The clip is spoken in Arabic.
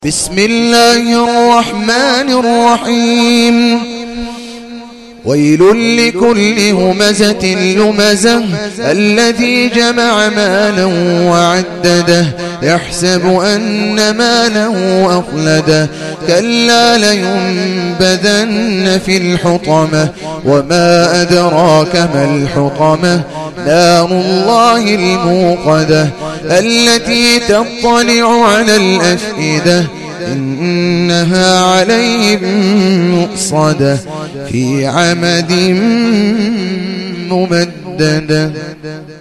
بسم الله الرحمن الرحيم. ويل لكل همزة لمزة الذي جمع مالا وعدده يحسب أن ماله أخلده كلا لينبذن في الحطمة وما أدراك ما الحطمة نار الله الموقدة التي تطلع على الأفئدة إنها عليهم مؤصدة في عمد ممددة.